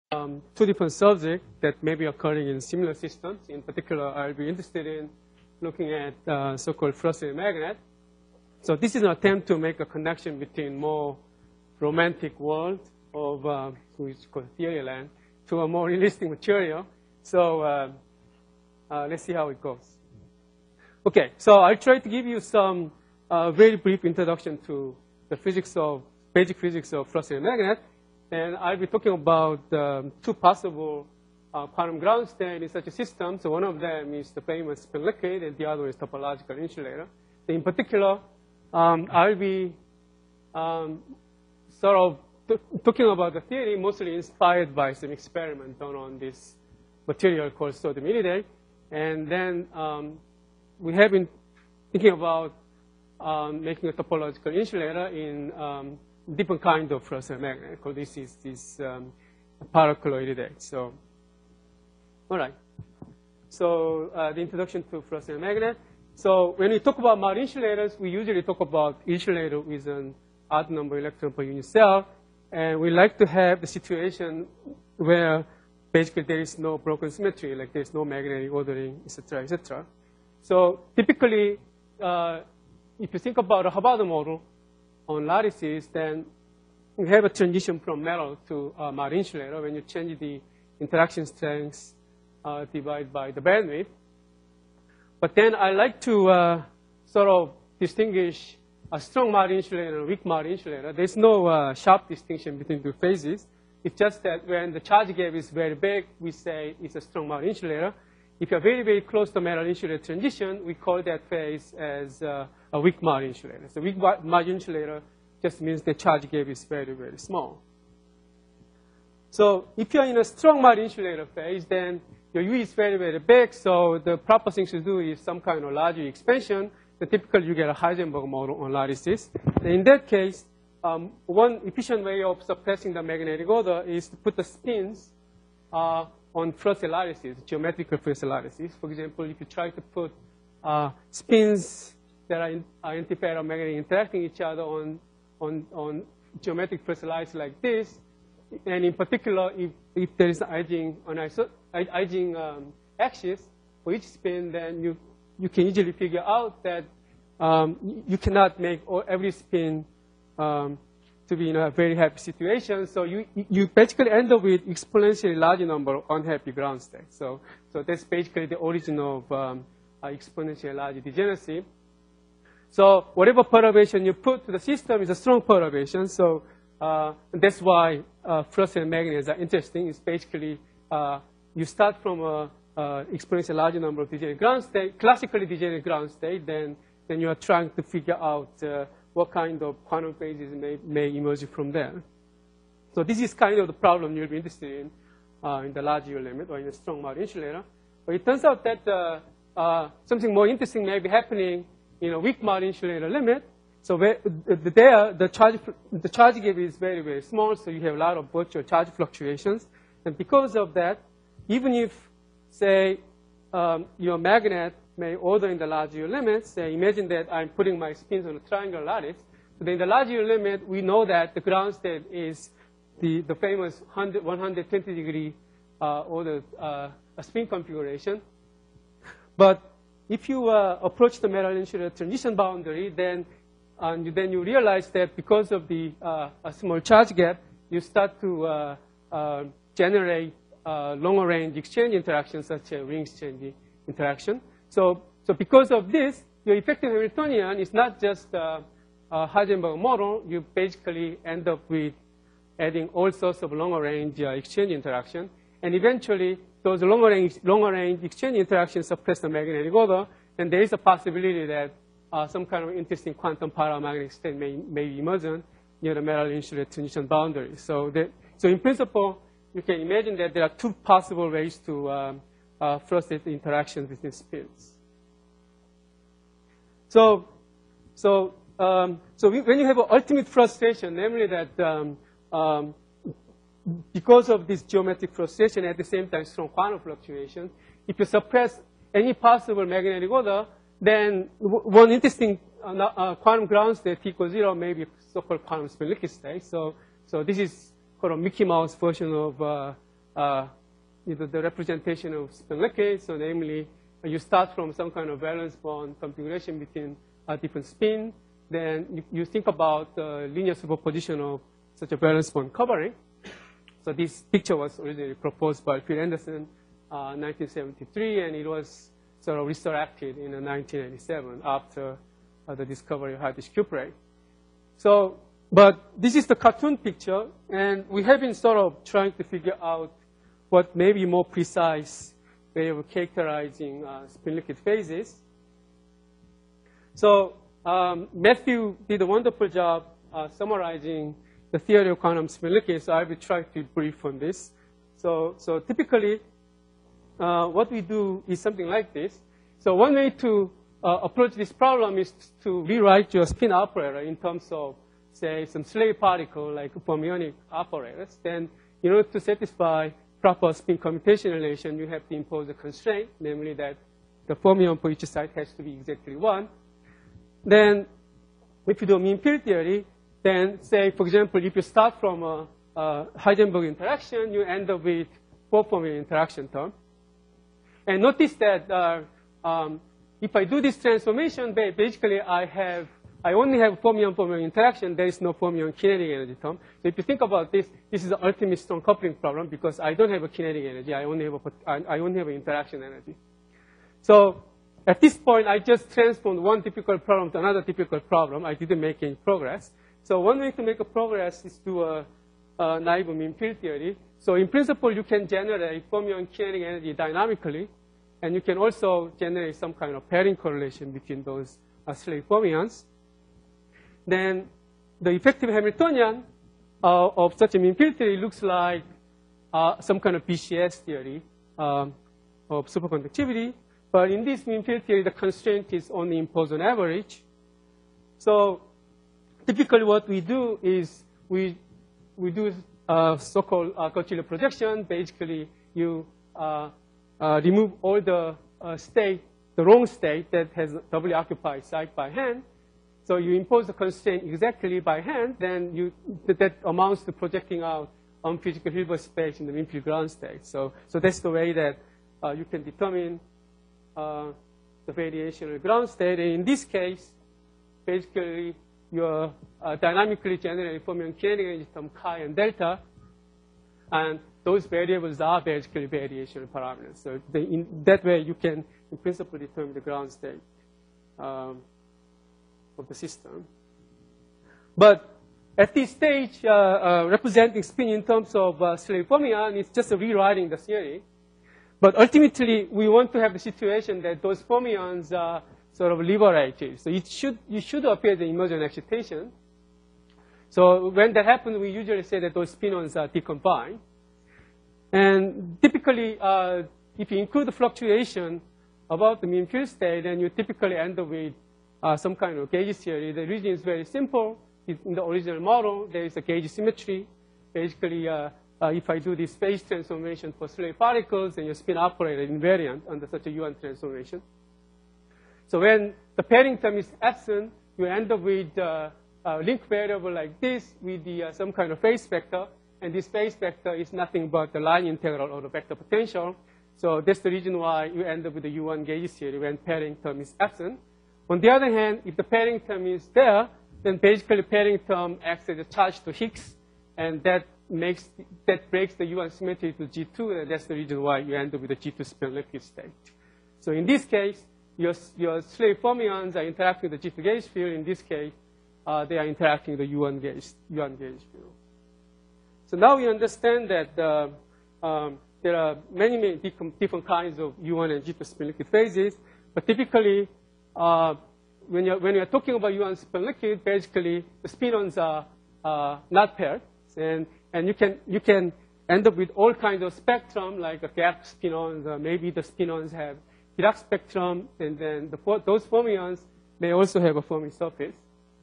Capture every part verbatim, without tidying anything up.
um, two different subjects that may be occurring in similar systems. In particular, I'll be interested in looking at uh, so-called frustrated magnet. So this is an attempt to make a connection between more romantic world of uh, which is called theory land to a more realistic material. So uh, uh, let's see how it goes. Okay, so I'll try to give you some uh, very brief introduction to the physics of basic physics of frustrated magnet, and I'll be talking about um, two possible uh, quantum ground state in such a system. So one of them is the famous spin liquid, and the other is topological insulator. So in particular, um, I'll be um, sort of talking about the theory mostly inspired by some experiment done on this material called sodium iridate, and then um, we have been thinking about um, making a topological insulator in um, different kind of frustrated magnet. Because this is this um, paracolloidate. So, all right. So uh, the introduction to frustrated magnet. So when we talk about Mott insulators, we usually talk about insulator with an odd number electron per unit cell, and we like to have the situation where basically there is no broken symmetry, like there is no magnetic ordering, et cetera, et cetera. So typically, uh, if you think about a Hubbard model on lattices, then you have a transition from metal to uh, Mott insulator when you change the interaction strengths uh, divided by the bandwidth. But then I like to uh, sort of distinguish a strong Mott insulator and a weak Mott insulator. There's no uh, sharp distinction between two phases. It's just that when the charge gap is very big, we say it's a strong Mott insulator. If you're very, very close to metal insulator transition, we call that phase as uh, a weak Mott insulator. So weak Mott insulator just means the charge gap is very, very small. So if you're in a strong Mott insulator phase, then your U is very, very big. So the proper thing to do is some kind of large expansion. So typically, you get a Heisenberg model on lattices. And in that case, um, one efficient way of suppressing the magnetic order is to put the spins uh, on frustrated lattices, geometrical frustrated lattices. For example, if you try to put uh, spins that are, in, are antiferromagnetic interacting each other on, on, on geometric frustrated lattices like this, and in particular, if, if there is an Ising, an iso, Ising um, axis for each spin, then you, you can easily figure out that um, you cannot make all, every spin um, to be in a very happy situation. So you, you basically end up with exponentially large number of unhappy ground states. So, so that's basically the origin of um, uh, exponentially large degeneracy. So whatever perturbation you put to the system is a strong perturbation. So uh, that's why uh, frustrated magnets are interesting. It's basically uh, you start from a uh, exponentially large number of degenerate ground state, classically degenerate ground state, then then you are trying to figure out uh, what kind of quantum phases may, may emerge from there. So this is kind of the problem you'll be interested in uh, in the large U limit or in a strong Mott insulator. But it turns out that uh, uh, something more interesting may be happening in a weak Mott insulator limit. So where, the, there, the charge, the charge gap is very, very small, so you have a lot of virtual charge fluctuations. And because of that, even if, say, um, your magnet may order in the large U limit, say, imagine that I'm putting my spins on a triangular lattice. So then in the large U limit, we know that the ground state is the, the famous one hundred twenty degree uh, ordered uh, spin configuration. But if you uh, approach the metal insulator transition boundary, then, um, you, then you realize that because of the uh, a small charge gap, you start to uh, uh, generate uh, longer range exchange interactions, such as ring exchange interaction. So, so because of this, your effective Hamiltonian is not just uh, a Heisenberg model. You basically end up with adding all sorts of longer range uh, exchange interaction. And eventually, those longer range, longer range exchange interactions suppress the magnetic order. And there is a possibility that uh, some kind of interesting quantum paramagnetic state may, may emerge near the metal insulator transition boundary. So, that, so in principle, you can imagine that there are two possible ways to um, uh, frustrate the interactions between spins. So, so, um, so we, when you have an ultimate frustration, namely that um, um, because of this geometric frustration, at the same time strong quantum fluctuation, if you suppress any possible magnetic order, then w one interesting uh, uh, quantum ground state T equals zero may be so-called quantum spin liquid state. So, so this is called a Mickey Mouse version of uh, uh, you know, the representation of spin liquid. So namely, uh, you start from some kind of valence bond configuration between uh, different spin. Then you, you think about the linear superposition of such a valence bond covering. So this picture was originally proposed by Phil Anderson in uh, nineteen seventy-three, and it was sort of resurrected in uh, nineteen eighty-seven after uh, the discovery of hard disk cuprate. So, but this is the cartoon picture, and we have been sort of trying to figure out what may be more precise way of characterizing uh, spin liquid phases. So um, Matthew did a wonderful job uh, summarizing the theory of quantum spin liquid, so I will try to be brief on this. So, so typically, uh, what we do is something like this. So one way to uh, approach this problem is to rewrite your spin operator in terms of, say, some slave particle like fermionic operators. Then, in order to satisfy proper spin commutation relation, you have to impose a constraint, namely that the fermion for each site has to be exactly one. Then, if you do mean field theory, then say, for example, if you start from a, a Heisenberg interaction, you end up with four fermion interaction term. And notice that uh, um, if I do this transformation, basically I have, I only have fermion-fermion interaction. There is no fermion kinetic energy term. So if you think about this, this is the ultimate strong coupling problem because I don't have a kinetic energy. I only have a, I only have an interaction energy. So at this point, I just transformed one difficult problem to another difficult problem. I didn't make any progress. So one way to make a progress is to a, a naive mean field theory. So in principle, you can generate fermion kinetic energy dynamically, and you can also generate some kind of pairing correlation between those uh, slave fermions. Then the effective Hamiltonian uh, of such a mean field theory looks like uh, some kind of B C S theory um, of superconductivity. But in this mean field theory, the constraint is only imposed on average. So typically what we do is we, we do uh, so-called uh, Cauchy projection. Basically, you uh, uh, remove all the uh, state, the wrong state that has doubly occupied site by hand. So you impose the constraint exactly by hand, then you, that amounts to projecting out unphysical Hilbert space in the mean field ground state. So, so that's the way that uh, you can determine uh, the variation of the ground state. And in this case, basically, you're uh, dynamically generating fermion kinetic energy term chi and delta, and those variables are basically variation parameters. So they, in that way, you can, in principle, determine the ground state um, of the system. But at this stage, uh, uh, representing spin in terms of uh, slave fermion is just rewriting the theory. But ultimately, we want to have the situation that those fermions are sort of liberated. So it should, you should appear the emergent excitation. So when that happens, we usually say that those spinons are decombined. And typically, uh, if you include the fluctuation about the mean field state, then you typically end up with uh, some kind of gauge theory. The reason is very simple. In the original model, there is a gauge symmetry. Basically, uh, uh, if I do this phase transformation for slave particles, then your spin operator invariant under such a Yuan transformation. So when the pairing term is absent, you end up with uh, a link variable like this with the, uh, some kind of phase vector. And this phase vector is nothing but the line integral of the vector potential. So that's the reason why you end up with the Yuan gauge theory when pairing term is absent. On the other hand, if the pairing term is there, then basically pairing term acts as a charge to Higgs, and that makes that breaks the Yuan symmetry to G two, and that's the reason why you end up with a G two spin liquid state. So in this case, your, your slave fermions are interacting with the G two gauge field. In this case, uh, they are interacting with the Yuan gauge, Yuan gauge field. So now we understand that uh, um, there are many, many different kinds of Yuan and G two spin liquid phases, but typically, uh, when you're, when you're talking about Yuan spin liquid, basically the spinons are uh, not paired, and and you can you can end up with all kinds of spectrum like a gap spinons. Uh, maybe the spinons have Dirac spectrum, and then the, those fermions may also have a Fermi surface.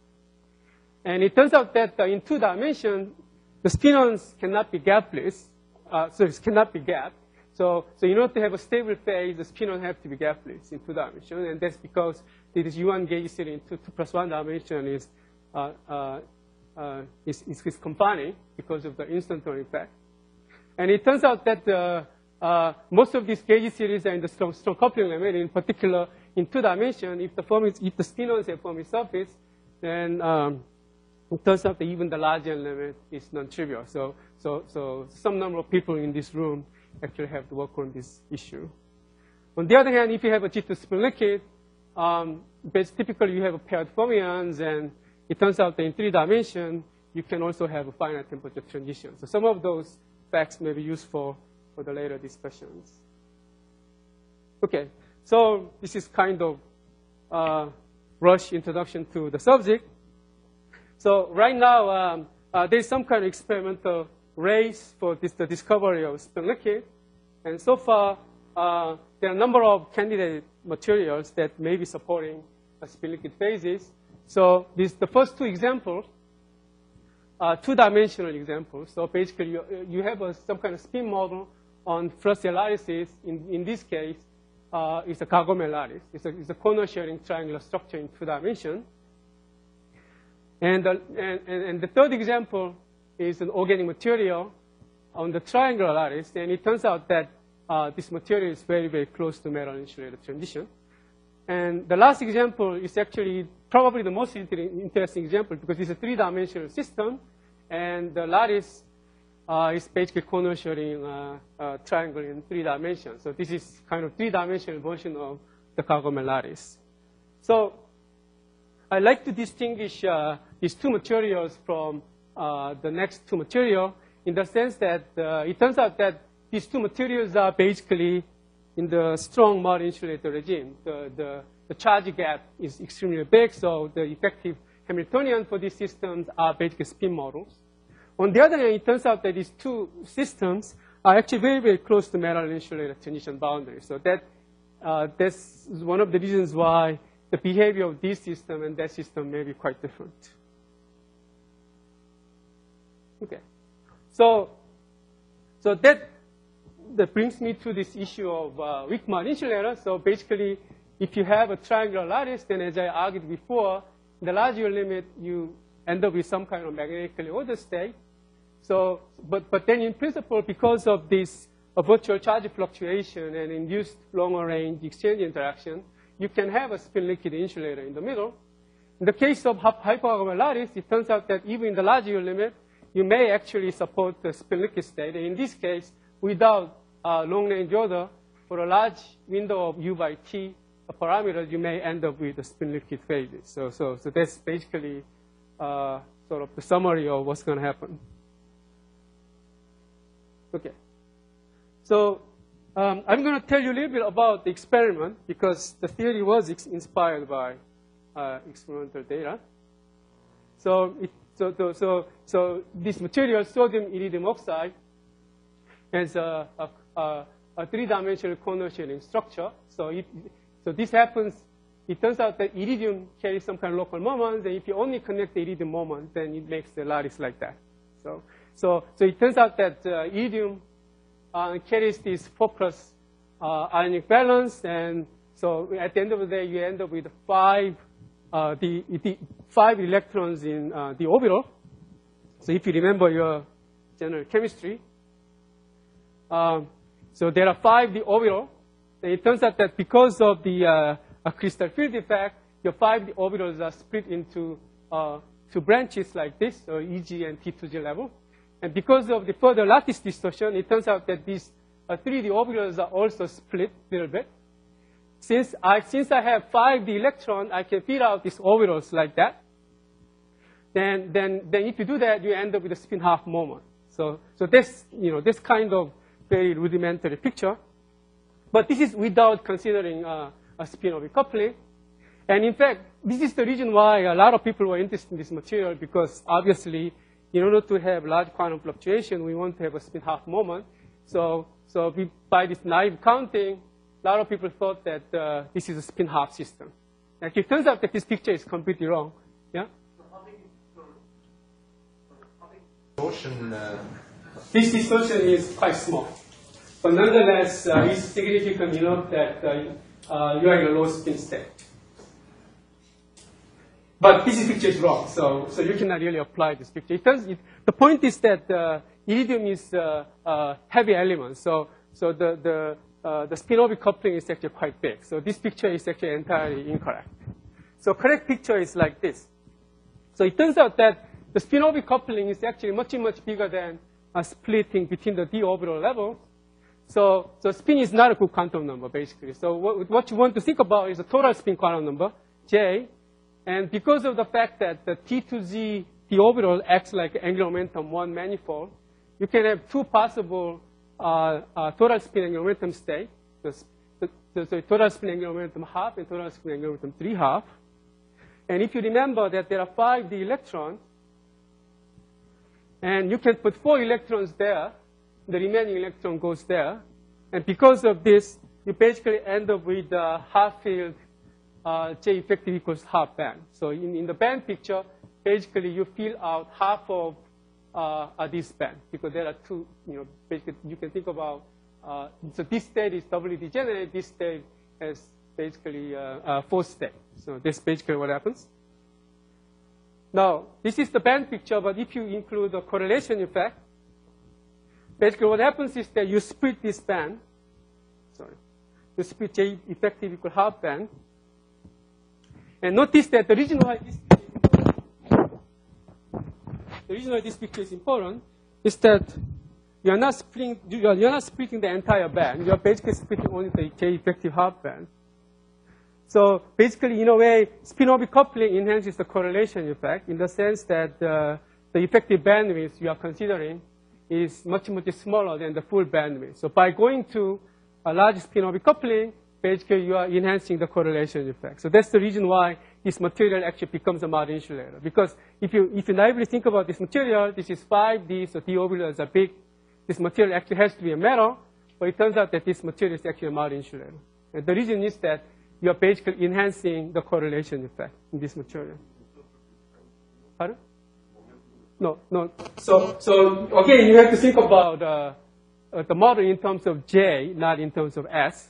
And it turns out that uh, in two dimensions, the spinons cannot be gapless, uh, so it cannot be gapped. So, so in order to have a stable phase, the spinons have to be gapless in two dimensions, and that's because this Yuan gauge theory in two, two plus one dimension is, uh, uh, uh, is, is, is confining because of the instantaneous effect. And it turns out that uh, uh, most of these gauge series are in the strong, strong coupling limit. In particular, in two dimension, if the Fermi, if the spin-ons have Fermi surface, then um, it turns out that even the large N limit is non-trivial. So, so, so some number of people in this room actually have to work on this issue. On the other hand, if you have a G two spin liquid, um, typically you have a paired fermions, and it turns out that in three dimension, you can also have a finite temperature transition. So some of those facts may be useful for the later discussions. Okay, so this is kind of uh, rush introduction to the subject. So right now, um, uh, there's some kind of experimental race for this, the discovery of spin liquid. And so far, uh, there are a number of candidate materials that may be supporting a spin liquid phases. So this, the first two examples are two-dimensional examples. So basically, you, you have a, some kind of spin model on Flussy lattices. In, in this case, uh, it's a Kagome lattice. It's a, it's a corner-sharing triangular structure in two dimensions. And, uh, and, and the third example is an organic material on the triangular lattice. And it turns out that uh, this material is very, very close to metal insulated transition. And the last example is actually probably the most inter interesting example because it's a three-dimensional system, and the lattice uh, is basically corner-sharing uh, uh, triangle in three dimensions. So this is kind of three-dimensional version of the Kagome lattice. So I like to distinguish uh, these two materials from uh, the next two material in the sense that uh, it turns out that these two materials are basically in the strong mud insulator regime. The, the, the charge gap is extremely big, so the effective Hamiltonian for these systems are basically spin models. On the other hand, it turns out that these two systems are actually very, very close to metal insulator transition boundaries. So that, uh, that's one of the reasons why the behavior of this system and that system may be quite different. Okay. So, so that, that brings me to this issue of uh, weak mud insulator. So basically, if you have a triangular lattice, then as I argued before, the larger your limit, you end up with some kind of magnetically ordered state. So, but, but then in principle, because of this uh, virtual charge fluctuation and induced longer range exchange interaction, you can have a spin liquid insulator in the middle. In the case of hyperkagome lattice, it turns out that even in the larger your limit, you may actually support the spin liquid state. And in this case, without uh, long range order, for a large window of u by t parameters, you may end up with the spin liquid phases. So, so, so that's basically uh, sort of the summary of what's going to happen. Okay. So um, I'm going to tell you a little bit about the experiment because the theory was inspired by uh, experimental data. So, it, so, so, so, so this material, sodium iridium oxide, has a, a, a, a three-dimensional corner sharing structure. So, it, so this happens. It turns out that iridium carries some kind of local moments, and if you only connect the iridium moment, then it makes the lattice like that. So, so, so it turns out that uh, iridium uh, carries this four plus uh, ionic balance, and so at the end of the day, you end up with five, uh, the, the five electrons in uh, the orbital. So if you remember your general chemistry, um, so there are five the orbital. And it turns out that because of the uh, a crystal field effect, your five d orbitals are split into uh, two branches like this, so E G and T two G level. And because of the further lattice distortion, it turns out that these uh, three d orbitals are also split a little bit. Since I, since I have five d electron, I can fit out these orbitals like that. Then, then, then if you do that, you end up with a spin half moment. So, so this, you know, this kind of very rudimentary picture. But this is without considering uh, a spin-orbit coupling. And in fact, this is the reason why a lot of people were interested in this material, because obviously, in order to have large quantum fluctuation, we want to have a spin half moment. So, so we, by this naive counting, a lot of people thought that uh, this is a spin half system. Actually, it turns out that this picture is completely wrong. Yeah? So how big is how big distortion? Uh... This distortion is quite small. But nonetheless, uh, it's significant enough that uh, uh, you are in a low spin state. But this picture is wrong, so, so you cannot really apply this picture. It turns, it, the point is that uh, iridium is a, a heavy element. So, so the, the, uh, the spin-orbit coupling is actually quite big. So this picture is actually entirely incorrect. So correct picture is like this. So it turns out that the spin-orbit coupling is actually much, much bigger than a splitting between the d orbital levels. So, so spin is not a good quantum number, basically. So what, what you want to think about is the total spin quantum number, J. And because of the fact that the T to Z d orbital acts like angular momentum one manifold, you can have two possible uh, uh, total spin angular momentum state. The, the, the, the total spin angular momentum half and total spin angular momentum three half. And if you remember that there are five d electrons, and you can put four electrons there, the remaining electron goes there. And because of this, you basically end up with a half field uh, J effective equals half band. So in, in the band picture, basically you fill out half of uh, uh, this band because there are two, you know, basically you can think about, uh, so this state is doubly degenerate, this state has basically uh, uh, fourth state. So that's basically what happens. Now, this is the band picture, but if you include the correlation effect, basically what happens is that you split this band, sorry, you split J effective equal half band, and notice that the reason why this the reason why this picture is important is that you are not splitting you are, you are not splitting the entire band. You are basically splitting only the J effective half band. So basically, in a way, spin-orbit coupling enhances the correlation effect in the sense that uh, the effective bandwidth you are considering is much, much smaller than the full bandwidth. So by going to a large spin-orbit coupling, basically you are enhancing the correlation effect. So that's the reason why this material actually becomes a Mott insulator. Because if you, if you naively think about this material, this is five D, so d orbitals are big. This material actually has to be a metal, but it turns out that this material is actually a Mott insulator. And the reason is that you are basically enhancing the correlation effect in this material. Pardon? No, no. So, so again, you have to think about uh, uh, the model in terms of J, not in terms of S.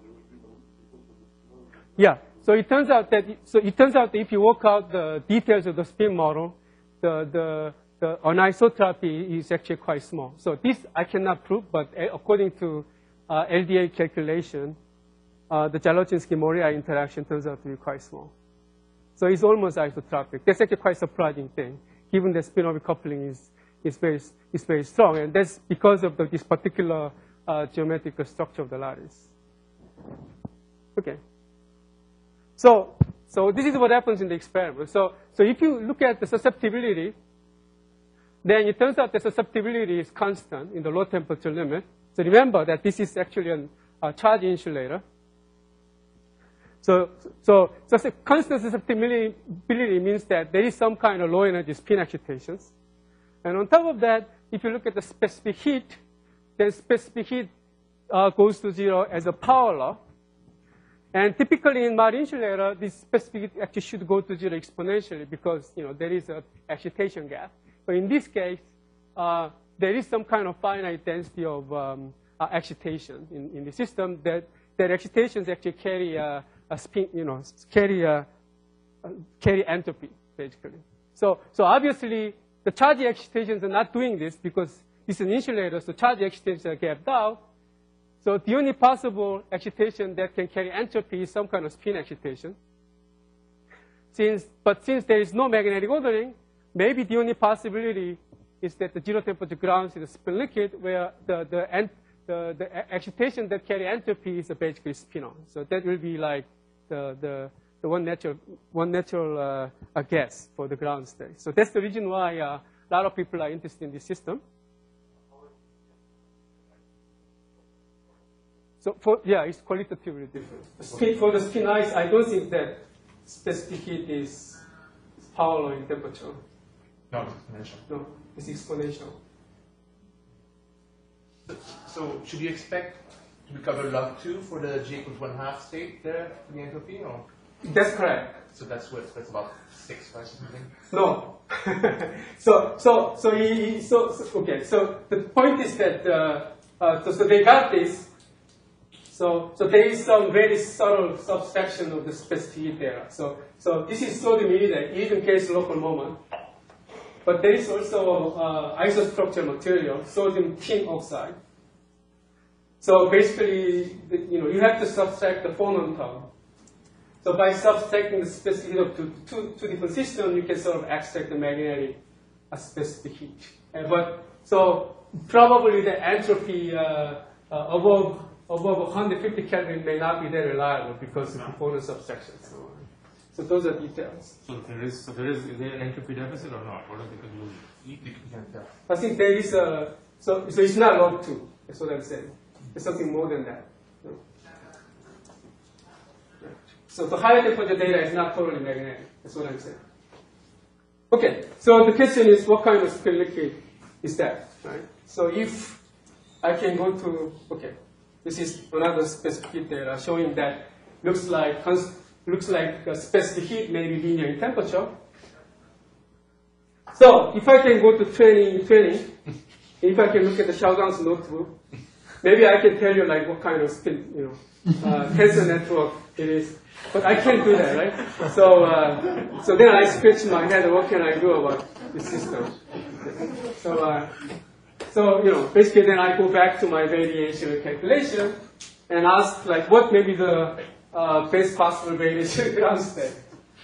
Yeah. So it turns out that so it turns out that if you work out the details of the spin model, the the the anisotropy is actually quite small. So this I cannot prove, but according to uh, L D A calculation, uh, the Zalotchinsky-Moriarty interaction turns out to be quite small. So it's almost isotropic. That's actually quite a surprising thing, given that spin-orbit coupling is, is, very, is very strong. And that's because of the, this particular uh, geometrical structure of the lattice. Okay. So, so this is what happens in the experiment. So, so if you look at the susceptibility, then it turns out the susceptibility is constant in the low temperature limit. So remember that this is actually an, a charge insulator. So, so, so constant susceptibility means that there is some kind of low energy spin excitations. And on top of that, if you look at the specific heat, then specific heat uh, goes to zero as a power law. And typically in Mott insulator, this specific heat actually should go to zero exponentially because, you know, there is an excitation gap. But in this case, uh, there is some kind of finite density of um, uh, excitation in, in the system that, that excitations actually carry a, a spin, you know, carry a, uh, carry entropy, basically. So, so obviously, the charge excitations are not doing this because this is an insulator, so charge excitations are gapped out. So the only possible excitation that can carry entropy is some kind of spin excitation. Since, but since there is no magnetic ordering, maybe the only possibility is that the zero temperature grounds is a spin liquid where the, the, the, the excitation that carry entropy is basically spin-on. So that will be like the, the, the one natural, one natural uh, gas for the ground state. So that's the reason why uh, a lot of people are interested in this system. So for, yeah, it's qualitatively different. The spin, for the spin ice, I don't think that specific heat is power law in temperature. No, it's exponential. No, it's exponential. So, so should you expect to recover log two for the J equals one half state there for the entropy, or? That's correct. So that's what that's about six, right? Something. No. so so so he, so, so okay. So the point is that uh, uh, so, so they got this. So so there is some very subtle subtraction of the specific heat there. So so this is so the mean that even case local moment. but there is also uh, isostructural material, sodium tin oxide. So basically, you know, you have to subtract the phonon term. So by subtracting the specific heat of two, two, two different systems, you can sort of extract the magnetic uh, specific heat. Uh, but so probably the entropy uh, uh, above above one hundred fifty Kelvin may not be that reliable because of the phonon subtraction. So, so those are details. So there is so there is, is there an entropy deficit or not? What are the conclusions? I think there is a so so it's not log two. That's what I'm saying. It's something more than that. No? So the higher temperature data is not totally magnetic. That's what I'm saying. Okay, so the question is, what kind of spin liquid is that, right? So if I can go to, okay, this is another specific heat data showing that looks like looks like a specific heat may be linear in temperature. So if I can go to training, training, if I can look at the Xiaogan's notebook, maybe I can tell you like what kind of spin, you know, uh, tensor network it is. But I can't do that, right? So, uh, so then I scratch my head. What can I do about this system? So, uh, so you know, basically, then I go back to my variation calculation and ask, like, what may be the uh, best possible variation ground state?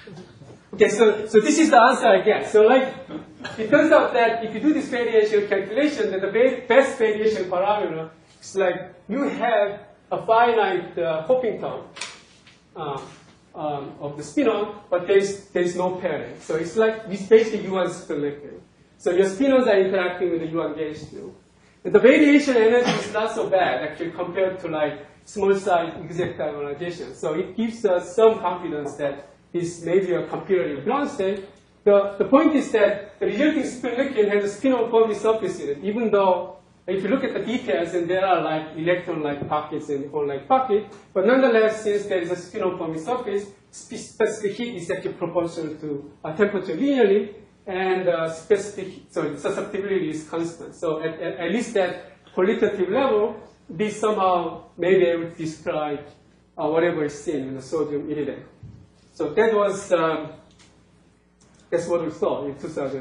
Okay, so so this is the answer I get. So, like, it turns out that if you do this variation calculation, that the best variation parameter is like you have a finite uh, Hoping term. Uh, um, of the spin-on, but there's, there's no pairing. So it's like, it's basically Yuan spin liquid. So your spin-ons are interacting with the Yuan gauge field. And the radiation energy is not so bad, actually, compared to like small size exact ionization. So it gives us some confidence that this may be a comparative ground state. The, the point is that the resulting spin liquid has a spin-on Fermi surface in it, even though if you look at the details, and there are like electron-like pockets and hole-like pocket, but nonetheless, since there is a spin-on Fermi surface, specific heat is actually proportional to uh, temperature linearly, and uh, specific, sorry, susceptibility is constant. So at, at, at least at qualitative level, this somehow may be able to describe uh, whatever is seen in the sodium iridate. So that was, um, that's what we saw in two thousand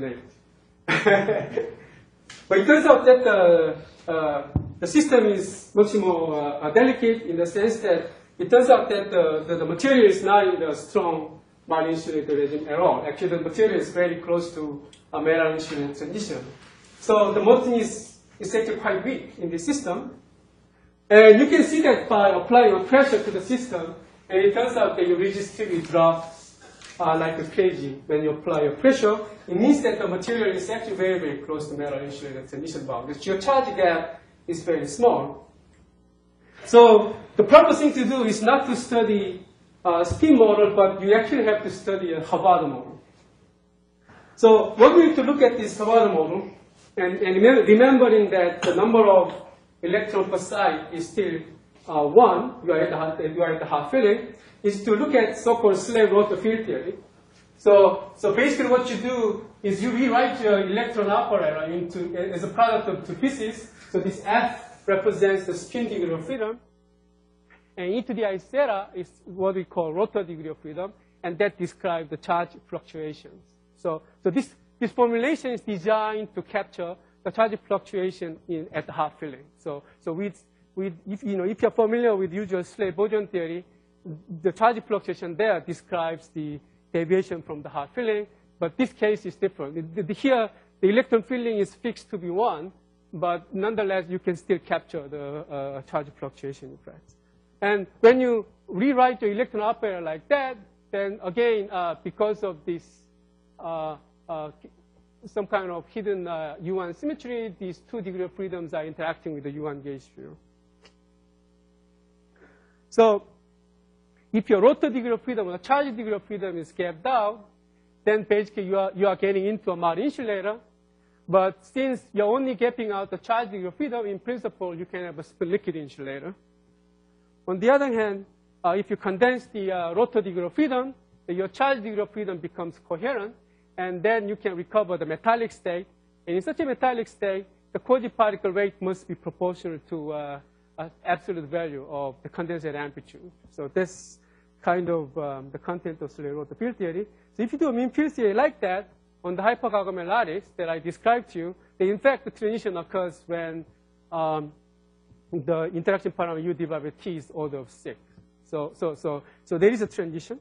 eight. But it turns out that the, uh, the system is much more uh, delicate in the sense that it turns out that the, the, the material is not in the strong metal insulator regime at all. Actually, the material is very close to a metal insulator transition. So the molten is, is actually quite weak in the system. And you can see that by applying a pressure to the system, and it turns out that your resistivity drops Uh, like a crazy when you apply a pressure. It means that the material is actually very, very close to metal insulator transition bound. The geocharge gap is very small. So the proper thing to do is not to study a spin model, but you actually have to study a Hubbard model. So we're going to look at this Hubbard model, and, and remembering that the number of electrons per site is still uh, one, you are at the, you are at the half filling, is to look at so-called slave-rotor field theory. So, so basically what you do is you rewrite your electron operator into, as a product of two pieces. So this F represents the spin degree of freedom, and e to the I theta is what we call rotor degree of freedom, and that describes the charge fluctuations. So, so this, this formulation is designed to capture the charge fluctuation in, at the half filling. So, so with, with, if, you know, if you're familiar with usual slave boson theory, the charge fluctuation there describes the deviation from the half filling, but this case is different. The, the, here, the electron filling is fixed to be one, but nonetheless, you can still capture the uh, charge fluctuation effects. And when you rewrite your electron operator like that, then again, uh, because of this uh, uh, some kind of hidden uh, Yuan symmetry, these two degree of freedoms are interacting with the Yuan gauge field. So if your rotor degree of freedom or the charge degree of freedom is gapped out, then basically you are, you are getting into a Mott insulator. But since you're only gapping out the charge degree of freedom, in principle, you can have a spin liquid insulator. On the other hand, uh, if you condense the uh, rotor degree of freedom, your charge degree of freedom becomes coherent, and then you can recover the metallic state. And in such a metallic state, the quasi-particle rate must be proportional to uh, an absolute value of the condensate amplitude. So that's kind of um, the content of slave rotor field theory. So if you do a mean field theory like that, on the hypergaussian lattice that I described to you, that in fact the transition occurs when um, the interaction parameter u divided by t is order of six. So, so, so, so there is a transition.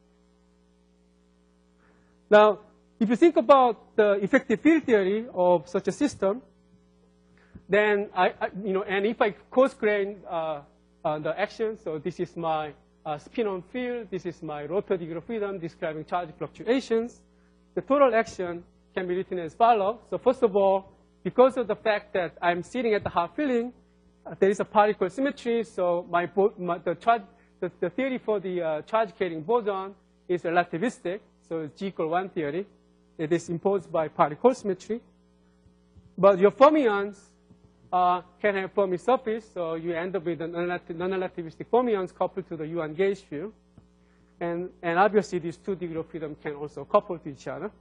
Now, if you think about the effective field theory of such a system, then I, I you know, and if I coarse grain uh, uh, the action, so this is my uh, spin-on field, this is my rotor degree of freedom describing charge fluctuations. The total action can be written as follows. So first of all, because of the fact that I'm sitting at the half filling, uh, there is a particle symmetry. So my, my the charge, the, the theory for the uh, charge carrying boson is relativistic. So it's G equal one theory. It is imposed by particle symmetry. But your fermions uh, can have Fermi surface, so you end up with the non-relativistic fermions coupled to the Yuan gauge field. And, and obviously, these two degrees of freedom can also couple to each other.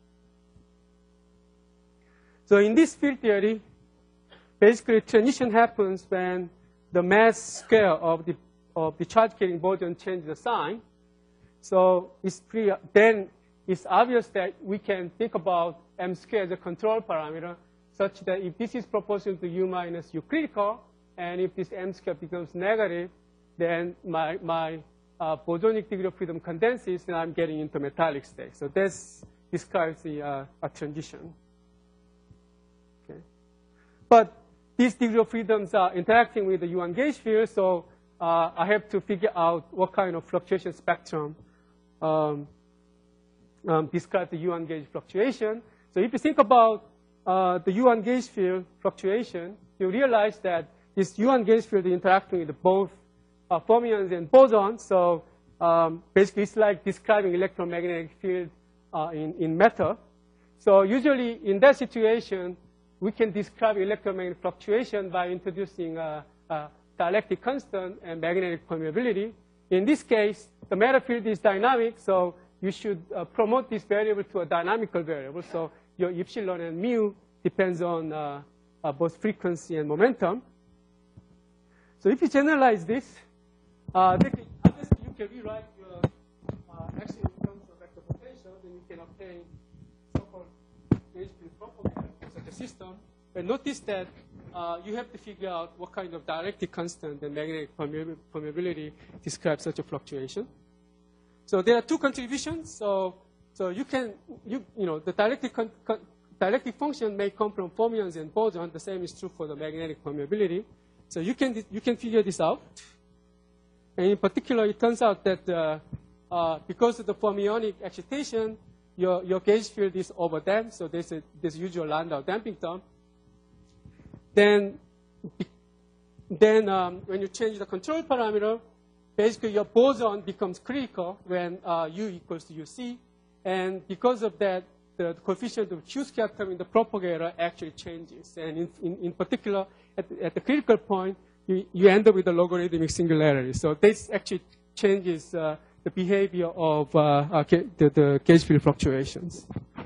So in this field theory, basically transition happens when the mass scale of the, of the charge carrying boson changes the sign. So it's pretty, then it's obvious that we can think about m squared as a control parameter such that if this is proportional to u minus u critical, and if this m squared becomes negative, then my, my uh, bosonic degree of freedom condenses, and I'm getting into metallic state. So this describes the uh, a transition. Okay. But these degree of freedoms are interacting with the Yuan gauge field, so uh, I have to figure out what kind of fluctuation spectrum um, um, describe the Yuan gauge fluctuation. So if you think about uh, the Yuan gauge field fluctuation, you realize that this Yuan gauge field is interacting with both uh, fermions and bosons. So um, basically, it's like describing electromagnetic field uh, in, in matter. So usually, in that situation, we can describe electromagnetic fluctuation by introducing a, a dielectric constant and magnetic permeability. In this case, the matter field is dynamic, so you should uh, promote this variable to a dynamical variable. So your epsilon and mu depends on uh, uh, both frequency and momentum. So if you generalize this, uh, then obviously you can rewrite your uh, action in terms of vector potential, then you can obtain so-called gauge field propagator for such a system. But notice that uh, you have to figure out what kind of dielectric constant and magnetic permeability describes such a fluctuation. So there are two contributions. So, so you can, you, you know, the dielectric, con con dielectric function may come from fermions and bosons. The same is true for the magnetic permeability. So you can, you can figure this out. And in particular, it turns out that uh, uh, because of the fermionic excitation, your, your gauge field is overdamped. So there's a there's usual Landau damping term. Then, then um, when you change the control parameter, basically your boson becomes critical when uh, U equals to U C. And because of that, the, the coefficient of Q squared term in the propagator actually changes. And in, in, in particular, at the, at the critical point, you, you end up with a logarithmic singularity. So this actually changes uh, the behavior of uh, uh, the, the gauge field fluctuations.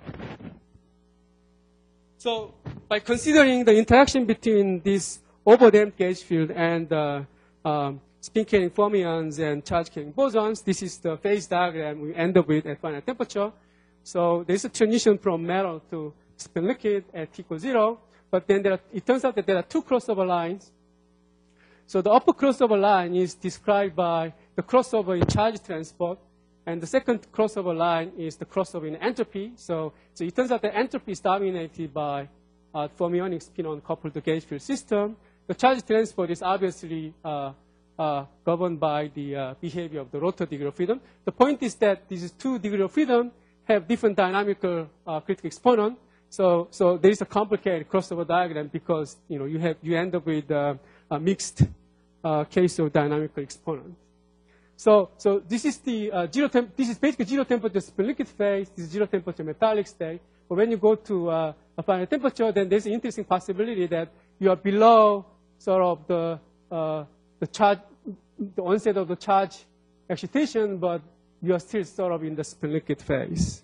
So by considering the interaction between this overdamped gauge field and uh, um, spin carrying fermions and charge carrying bosons, this is the phase diagram we end up with at finite temperature. So there's a transition from metal to spin liquid at T equals zero. But then there are, it turns out that there are two crossover lines. So the upper crossover line is described by the crossover in charge transport. And the second crossover line is the crossover in entropy. So, so it turns out that entropy is dominated by uh, fermionic spin-on coupled to gauge field system. The charge transport is obviously uh, uh, governed by the uh, behavior of the rotor degree of freedom. The point is that these two degrees of freedom have different dynamical uh, critical exponent. So, so there is a complicated crossover diagram because you know you have you end up with uh, a mixed uh, case of dynamical exponent. So, so this is the uh, zero temp. This is basically zero temperature spin liquid phase. This is zero temperature metallic state. But when you go to uh, a finite temperature, then there's an interesting possibility that you are below sort of the uh, the charge, the onset of the charge excitation, but you are still sort of in the spin liquid phase.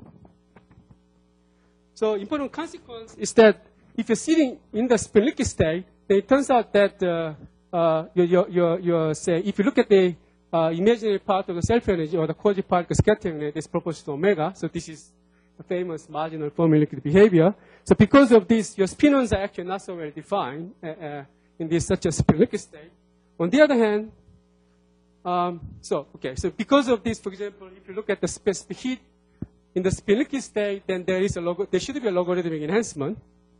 So, important consequence is that if you're sitting in the spin liquid state, then it turns out that uh, uh, your, your, your, your say, if you look at the Uh, imaginary part of the self energy or the quasi-particle scattering rate is proportional to omega. So this is famous marginal Fermi liquid behavior. So because of this, your spinons are actually not so well defined uh, uh, in this such a spin liquid state. On the other hand, um, so okay, so because of this, for example, if you look at the specific heat in the spin liquid state, then there is a log there should be a logarithmic enhancement.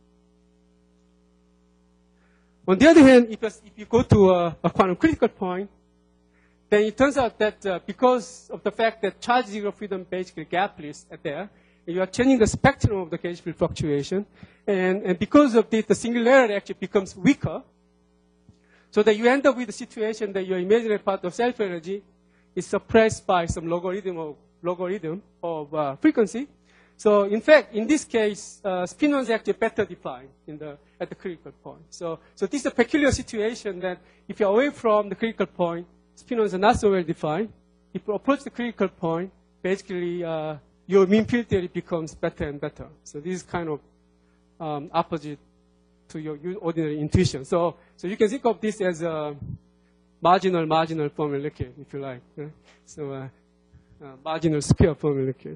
On the other hand, if, if you go to a, a quantum critical point, then it turns out that uh, because of the fact that charge zero freedom basically gapless at there, you are changing the spectrum of the gauge field fluctuation, and, and because of this, the singularity actually becomes weaker, so that you end up with a situation that your imaginary part of self-energy is suppressed by some logarithm of, logarithm of uh, frequency. So in fact, in this case, uh, spinons are actually better defined in the, at the critical point. So, so this is a peculiar situation that if you're away from the critical point, spinons are not so well defined. If you approach the critical point, basically uh, your mean field theory becomes better and better. So this is kind of um, opposite to your ordinary intuition. So, so you can think of this as a marginal, marginal Fermi liquid, if you like. Yeah? So uh, uh, marginal sphere Fermi liquid.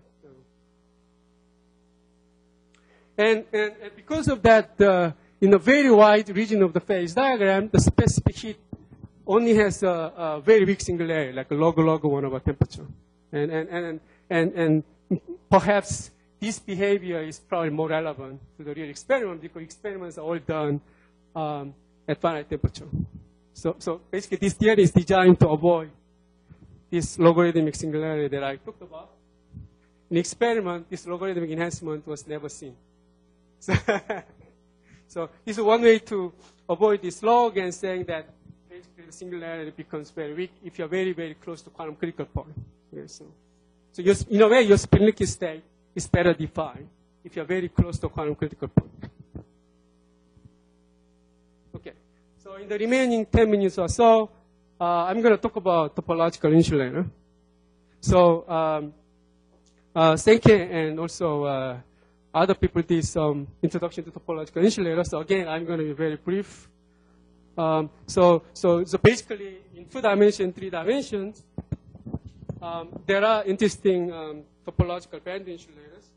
And, and, and because of that, uh, in a very wide region of the phase diagram, the specific heat only has a, a very weak singularity, like a log log one over temperature. And, and, and, and, and perhaps this behavior is probably more relevant to the real experiment because experiments are all done um, at finite temperature. So, so basically, this theory is designed to avoid this logarithmic singularity that I talked about. In experiment, this logarithmic enhancement was never seen. So, so this is one way to avoid this log and saying that basically the singularity becomes very weak if you're very, very close to quantum critical point. Okay, so so you're, in a way, your spin liquid state is better defined if you're very close to quantum critical point. Okay, so in the remaining ten minutes or so, uh, I'm going to talk about topological insulator. So um, uh, Senke and also uh, other people did some introduction to topological insulator. So again, I'm going to be very brief. Um, so, so, so basically, in two dimensions, three dimensions, um, there are interesting um, topological band insulators,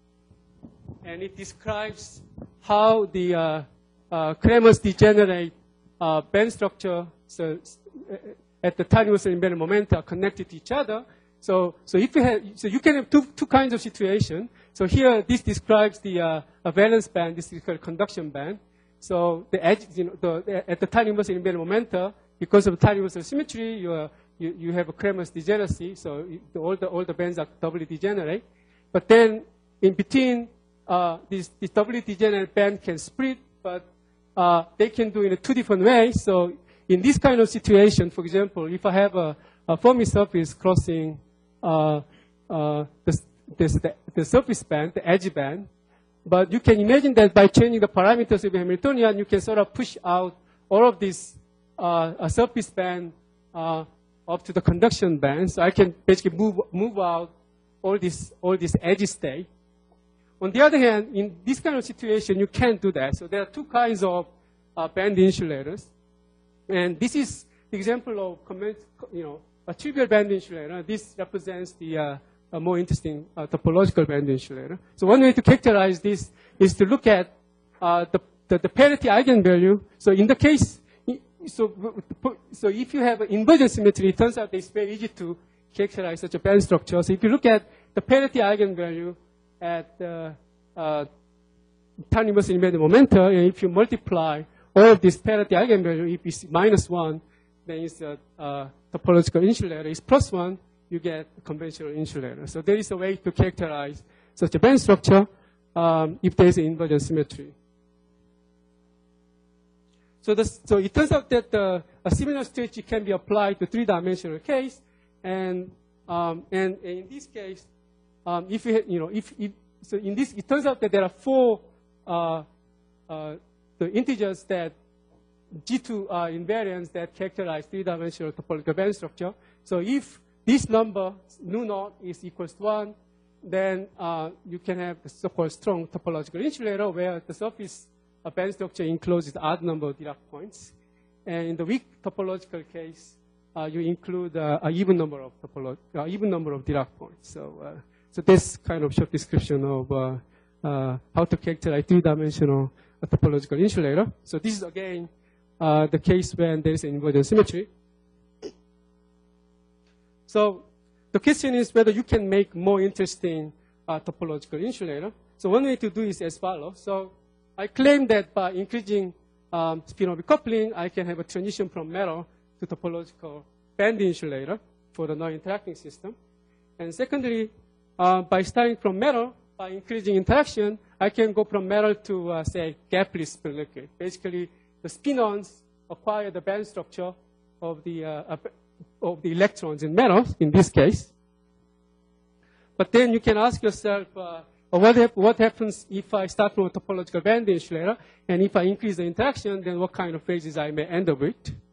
and it describes how the uh, uh, Kramers degenerate uh, band structure so, uh, at the time universal embedded momenta are connected to each other. So, so if you have, so you can have two two kinds of situation. So here, this describes the uh, a valence band. This is called conduction band. So the edge, you know, the, at the time universal embedded momenta, because of time universal symmetry, you, are, you you have a Kramers degeneracy. So the, all the all the bands are doubly degenerate. But then in between, uh, this this doubly degenerate band can split, but uh, they can do in a two different ways. So in this kind of situation, for example, if I have a, a Fermi surface crossing uh, uh, the, the, the surface band, the edge band, but you can imagine that by changing the parameters of the Hamiltonian, you can sort of push out all of this uh, a surface band uh, up to the conduction band. So I can basically move move out all this all this edge state. On the other hand, in this kind of situation, you can't do that. So there are two kinds of uh, band insulators, and this is the example of comment, you know, a trivial band insulator. This represents the uh, a more interesting uh, topological band insulator. So one way to characterize this is to look at uh, the, the, the parity eigenvalue. So in the case, so, so if you have an inversion symmetry, it turns out it's very easy to characterize such a band structure. So if you look at the parity eigenvalue at uh, uh, time universal embedded momenta, and if you multiply all of this parity eigenvalue, if it's minus one, then it's a uh, topological insulator. It's plus one, you get a conventional insulator. So there is a way to characterize such a band structure um, if there is an inversion symmetry. So, this, so it turns out that uh, a similar strategy can be applied to three-dimensional case, and um, and in this case, um, if you you know if, if so in this it turns out that there are four uh, uh, the integers that G two are invariants that characterize three-dimensional topological band structure. So if this number, nu naught, is equals to one, then uh, you can have the so-called strong topological insulator where the surface uh, band structure encloses the odd number of Dirac points. And in the weak topological case, uh, you include uh, an even number of topolo uh, even number of Dirac points. So, uh, so this kind of short description of uh, uh, how to characterize three-dimensional topological insulator. So this is again uh, the case when there is an inversion symmetry. So the question is whether you can make more interesting uh, topological insulator. So one way to do is as follows. So I claim that by increasing um, spin-orbit coupling, I can have a transition from metal to topological band insulator for the non-interacting system. And secondly, uh, by starting from metal, by increasing interaction, I can go from metal to, uh, say, gapless spin liquid. Basically, the spin-ons acquire the band structure of the, uh, of the electrons in metal, in this case. But then you can ask yourself, uh, what, hap what happens if I start from a topological band insulator, and if I increase the interaction, then what kind of phases I may end up with?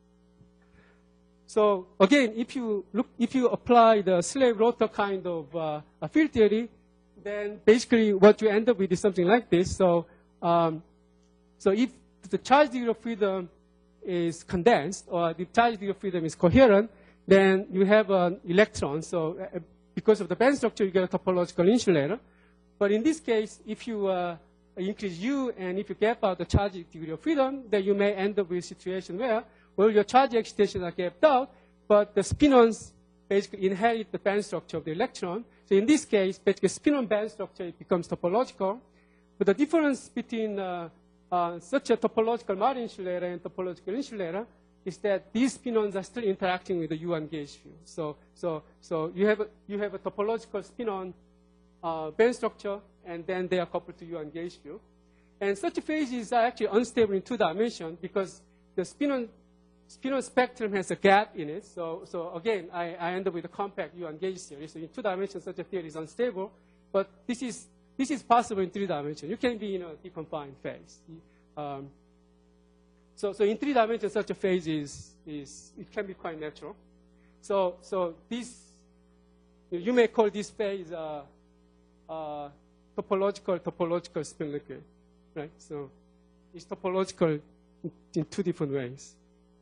So again, if you look, if you apply the slave rotor kind of uh, a field theory, then basically what you end up with is something like this. So, um, so if the charge degree of freedom is condensed, or the charge degree of freedom is coherent, then you have an electron. So uh, because of the band structure, you get a topological insulator. But in this case, if you uh, increase U and if you gap out the charge degree of freedom, then you may end up with a situation where, well, your charge excitations are gapped out, but the spin-ons basically inherit the band structure of the electron. So in this case, basically spin-on band structure it becomes topological. But the difference between uh, uh, such a topological Mott insulator and topological insulator is that these spin-ons are still interacting with the U-on gauge field. So, so, so you have a, you have a topological spin-on uh, band structure, and then they are coupled to U-on gauge field. And such phases are actually unstable in two dimensions because the spin-on spin-on spectrum has a gap in it. So, so again, I, I end up with a compact U-on gauge theory. So in two dimensions, such a theory is unstable. But this is this is possible in three dimensions. You can be in a deconfined phase. Um, so, so in three dimensions, such a phase is is it can be quite natural. So, so this you may call this phase uh, uh, topological topological spin liquid, right? So it's topological in, in two different ways.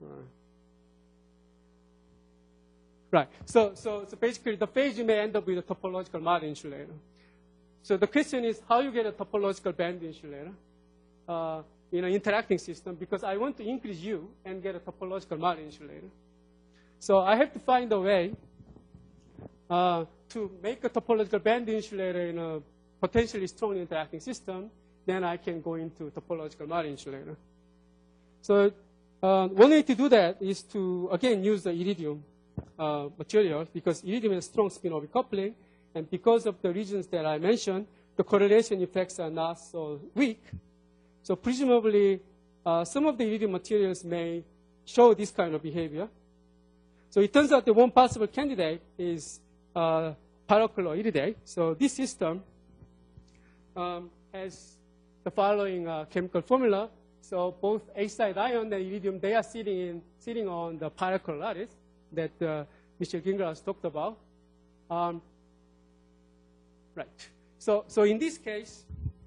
Right. So, so, so basically, the phase you may end up with a topological Mott insulator. So the question is how you get a topological band insulator uh, in an interacting system, because I want to increase U and get a topological Mott insulator. So I have to find a way uh, to make a topological band insulator in a potentially strongly interacting system. Then I can go into topological Mott insulator. So Uh, one way to do that is to, again, use the iridium uh, material, because iridium has strong spin-orbit coupling, and because of the reasons that I mentioned, the correlation effects are not so weak. So presumably, uh, some of the iridium materials may show this kind of behavior. So it turns out that one possible candidate is uh, pyroxyluridate. So this system um, has the following uh, chemical formula. So both H-side ion and iridium, they are sitting in sitting on the pyroxylurid that uh, Mister Gingras talked about. Um, right. So, so in this case,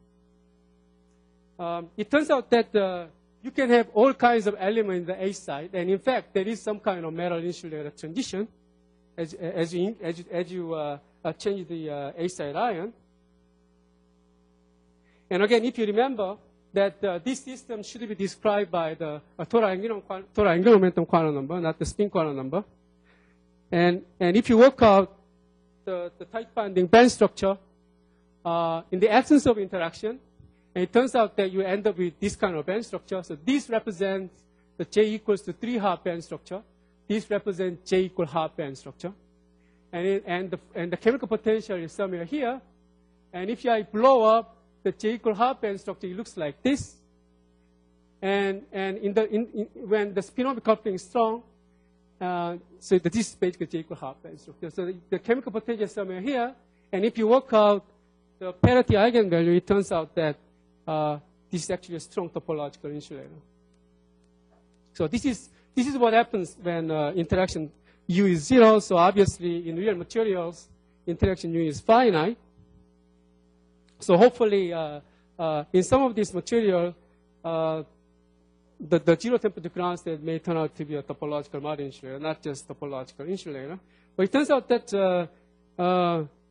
um, it turns out that uh, you can have all kinds of elements in the H-side, and in fact, there is some kind of metal insulator transition as as you as you, as you uh, uh, change the uh, H-side ion. And again, if you remember, that uh, this system should be described by the uh, total angular, total angular momentum quantum number, not the spin quantum number. And, and if you work out the, the tight binding band structure uh, in the absence of interaction, and it turns out that you end up with this kind of band structure. So this represents the J equals to three half band structure. This represents J equal half band structure. And, it, and, the, and the chemical potential is somewhere here. And if I blow up the J equal half band structure, it looks like this. And, and in the, in, in, when the spin-orbit coupling is strong, uh, so this is basically J equal half band structure. So the, the chemical potential is somewhere here. And if you work out the parity eigenvalue, it turns out that uh, this is actually a strong topological insulator. So this is, this is what happens when uh, interaction U is zero. So obviously, in real materials, interaction U is finite. So hopefully, uh, uh, in some of this material, uh, the, the zero temperature ground state may turn out to be a topological Mott insulator, not just topological insulator. But it turns out that uh, uh,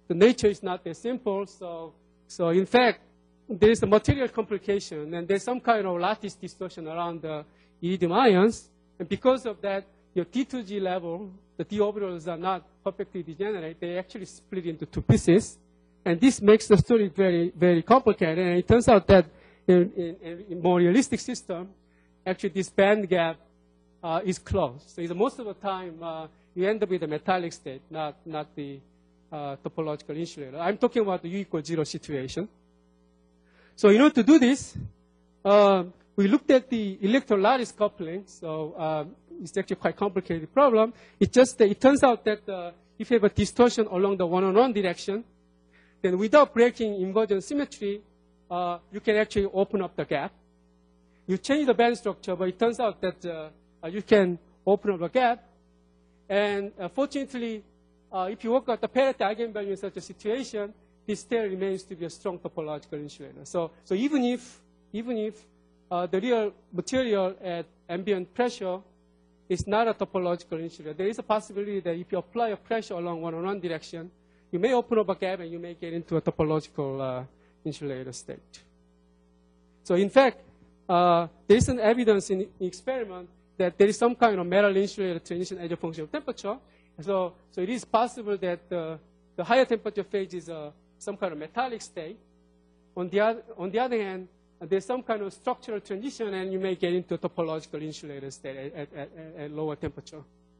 the nature is not that simple. So, so in fact, there is a material complication, and there's some kind of lattice distortion around the iridium ions. And because of that, your D two G level, the d orbitals are not perfectly degenerate. They actually split into two pieces. And this makes the story very, very complicated. And it turns out that in, in, in more realistic system, actually this band gap uh, is closed. So most of the time, uh, you end up with a metallic state, not, not the uh, topological insulator. I'm talking about the U equals zero situation. So in order to do this, uh, we looked at the electrolattice coupling. So uh, it's actually quite a complicated problem. It just it turns out that uh, if you have a distortion along the one-on-one direction, then without breaking inversion symmetry, uh, you can actually open up the gap. You change the band structure, but it turns out that uh, you can open up the gap. And uh, fortunately, uh, if you work out the Parity eigenvalue in such a situation, this still remains to be a strong topological insulator. So, so even if, even if uh, the real material at ambient pressure is not a topological insulator, there is a possibility that if you apply a pressure along one-on-one direction, you may open up a gap and you may get into a topological uh, insulator state. So in fact, uh, there is an evidence in, in experiment that there is some kind of metal insulator transition as a function of temperature. So, so it is possible that uh, the higher temperature phase is a some kind of metallic state. On the other, on the other hand, uh, there's some kind of structural transition, and you may get into a topological insulator state at, at, at, at lower temperature.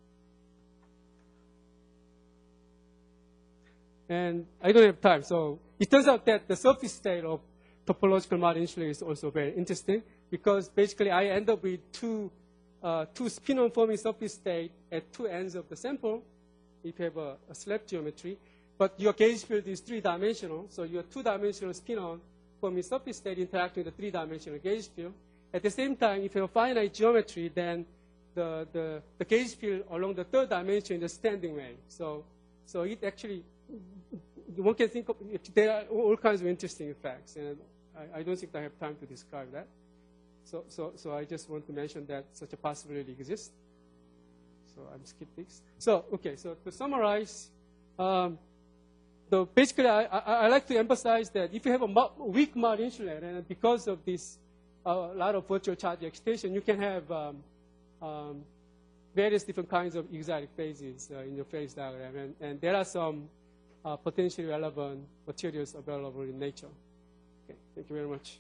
And I don't have time, so it turns out that the surface state of topological model insulator is also very interesting, because basically I end up with two, uh, two spin-on forming surface state at two ends of the sample if you have a, a slab geometry. But your gauge field is three-dimensional, so your two-dimensional spin-on forming surface state interacting with the three-dimensional gauge field. At the same time, if you have finite geometry, then the, the, the gauge field along the third dimension is a standing wave. So, so it actually, one can think of, there are all kinds of interesting effects, and I, I don't think I have time to describe that. So, so, so I just want to mention that such a possibility exists. So I'm skip this. So, okay, so to summarize, um, So basically, I, I, I like to emphasize that if you have a weak Mott insulator, and because of this a uh, lot of virtual charge excitation, you can have um, um, various different kinds of exotic phases uh, in your phase diagram. And, and there are some uh, potentially relevant materials available in nature. Okay, thank you very much.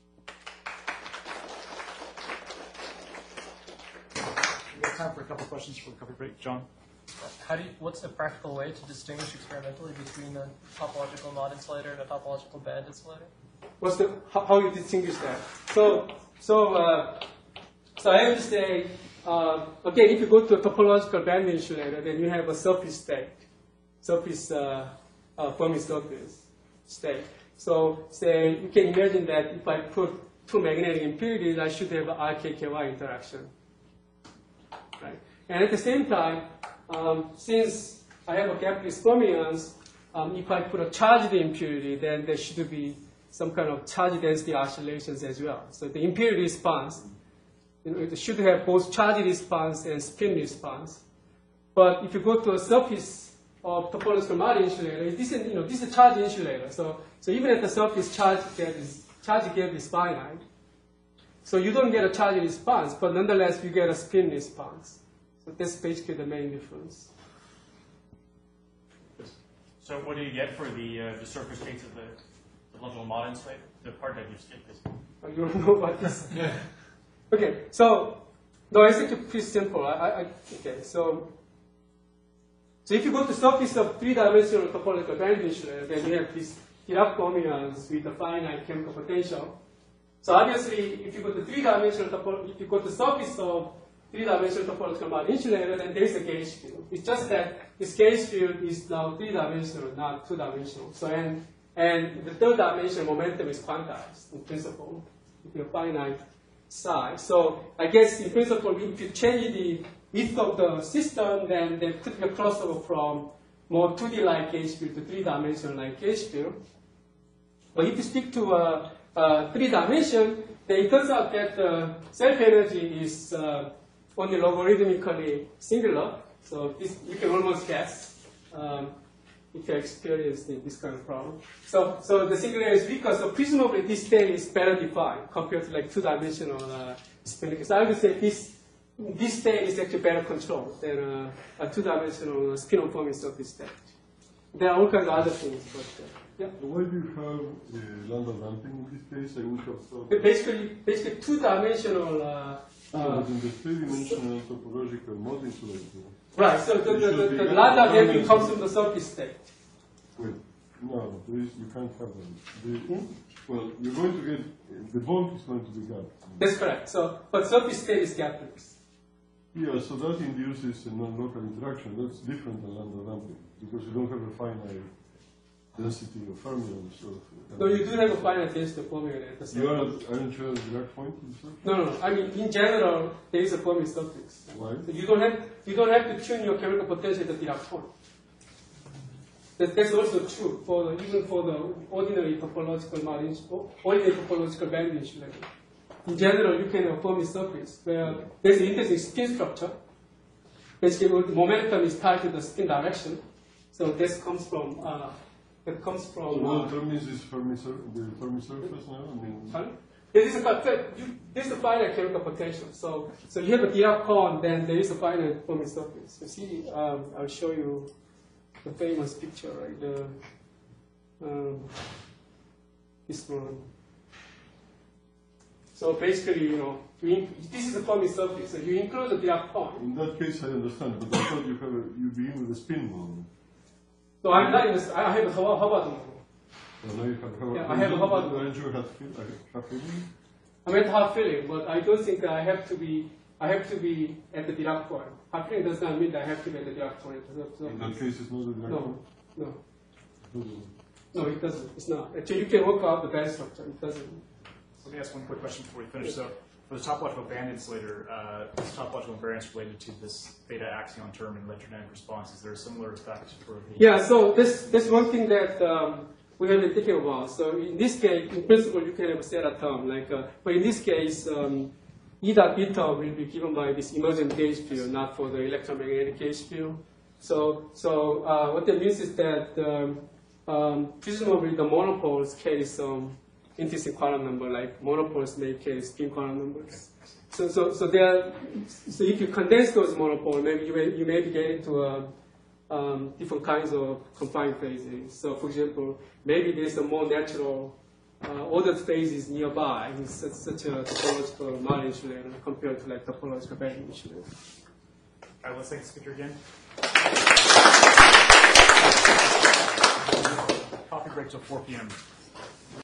We have time for a couple of questions for the coffee break. John? How do you, what's the practical way to distinguish experimentally between a topological Mott insulator and a topological band insulator? What's the how, how you distinguish that? So so uh, so I have to say uh, again, if you go to a topological band insulator, then you have a surface state, surface uh, uh, forming surface state. So say you can imagine that if I put two magnetic impurities, I should have an R K K Y interaction, right? And at the same time, Um, since I have a gapless fermions, um, if I put a charged impurity, then there should be some kind of charge density oscillations as well. So the impurity response, you know, it should have both charge response and spin response. But if you go to a surface of topological Mott insulator, this is, you know, this is a charge insulator. So, so even at the surface, charge gap is, charge gap is finite. So you don't get a charge response, but nonetheless, you get a spin response. So that's basically the main difference. So what do you get for the uh, the surface states of the topological Mott insulator? The part that you skipped is. Oh, you don't know about this? Yeah. Okay, so no, it's actually pretty simple. I, I, okay, so so if you go to surface of three-dimensional topological band insulator, then you have these Dirac fermions with a finite chemical potential. So obviously, if you go to three-dimensional topological, if you go to surface of three-dimensional topological Mott insulator, then there is a gauge field. It's just that this gauge field is now three-dimensional, not two-dimensional. So and and the third-dimensional momentum is quantized in principle with a finite size. So I guess in principle, if you change the width of the system, then there could be a crossover from more two D-like gauge field to three-dimensional-like gauge field. But if you stick to a, a three-dimension, then it turns out that the self-energy is uh, only logarithmically singular, so this you can almost guess. Um, if you're experiencing this kind of problem. So, so the singularity is weaker, so presumably this state is better defined compared to like two-dimensional uh, spinning. So I would say this, this state is actually better controlled than uh, a two-dimensional spin-on-forming surface state. There are all kinds of other things, but uh, yeah. Why do you have uh, lambda damping in this case? I would have thought. But basically, basically two-dimensional. Uh, No, uh, but in the three-dimensional topological model insulator. right. So the, the, the, the lambda damping comes from the surface state. Wait, no, there is, you can't have them. The, Hmm? Well, you're going to get, the bulk is going to be gapped. That's correct. So, but surface state is gapless. Yeah, so that induces a non-local interaction. That's different than lambda damping because you don't have a finite density of fermions. Of, uh, No, you do have a finite density of formula at the same You are, time. aren't you at the Dirac point in the surface? No, no, no. I mean, in general, there is a Fermi suffix. Why? So you don't have you don't have to tune your chemical potential at the Dirac point. That, that's also true for the, even for the ordinary topological margin, ordinary topological band insulator. In general, you can have a Fermi surface where there's an interesting spin structure. Basically, the momentum is tied to the spin direction. So this comes from uh, it comes So from. what Uh, determines this Fermi, sur the Fermi surface now? I mean, Sorry? This is a you, this is a finite chemical potential. So so you have a Dirac cone, then there is a finite Fermi surface. You see, um, I'll show you the famous picture, right? The um, this one. So basically, you know, you in, this is a Fermi surface. So you include the Dirac cone. in that case, I understand, but I thought you have a, you begin with a spin moment. So I'm not in this. I have a Hubbard model. So now you have, have Yeah, I have a Hubbard. Aren't you half fill- half filling? I'm at half filling, but I don't think I have to be. I have to be at the Dirac point. Half filling does not mean that I have to be at the Dirac point. So, so, In that case, it's not a Dirac no, point? no, Doesn't- no, it doesn't. It's not. Actually, you can work out the band structure. It doesn't. Let me ask one quick question before we finish. So, for the topological band insulator, uh, this topological invariance related to this beta axion term in electrodynamic response, is there a similar effect for the? Yeah. So this this one thing that um, we have been thinking about. So in this case, in principle, you can have a theta term, like, uh, but in this case, um, E dot beta will be given by this emergent gauge field, not for the electromagnetic gauge field. So so uh, what that means is that um, um, presumably the monopoles carry some interesting quantum number, like monopoles may carry spin quantum numbers. So so so there. So if you condense those monopoles, maybe you may you may be getting to a Um, different kinds of confined phases. So, for example, maybe there's a more natural uh, ordered phases nearby in such, such a topological Mali insulator compared to like topological band insulator. All right, let's thank the speaker again. Coffee break till four p m